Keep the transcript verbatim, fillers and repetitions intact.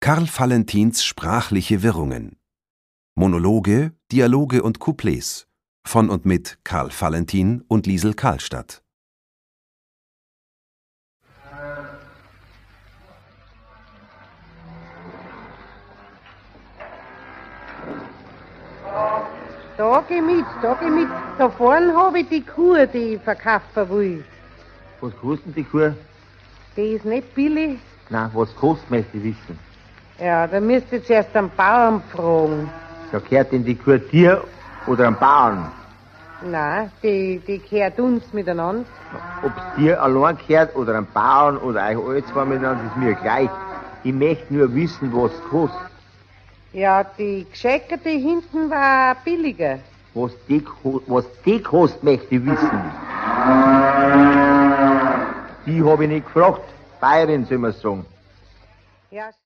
Karl Valentins sprachliche Wirrungen. Monologe, Dialoge und Couplets von und mit Karl Valentin und Liesel Karlstadt. Da geh mit, da geh mit. Da vorne habe ich die Kuh, die ich verkaufen will. Was kostet die Kuh? Die ist nicht billig. Nein, was kostet, möchte ich wissen. Ja, da müsst ihr zuerst einen Bauern fragen. Da gehört denn die Kuh dir oder einem Bauern? Nein, die, die gehört uns miteinander. Ob's dir allein gehört oder einem Bauern oder euch alle zwei miteinander, ist mir gleich. Ich möchte nur wissen, was es kostet. Ja, die gescheckerte hinten war billiger. Was die, was die kostet, möchte ich wissen. Die habe ich nicht gefragt. Bayerin soll man sagen. Ja.